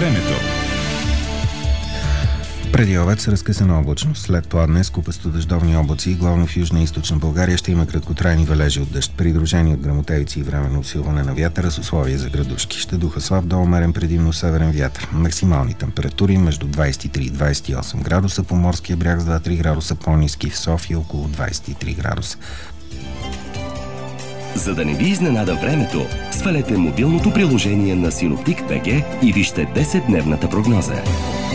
Времето. Преди обед с разкъсана облачност. След това днес купесто дъждовни облаци, главно в Южна и Източна България ще има краткотрайни валежи от дъжд, придружени от гръмотевици и временно усилване на вятъра с условия за градушки. Ще духа слаб до умерен предимно северен вятър. Максимални температури между 23 и 28 градуса, по морския бряг с 2-3 градуса по-ниски, в София около 23 градуса. За да не ви изненада времето, свалете мобилното приложение на Синоптик БГ и вижте 10-дневната прогноза.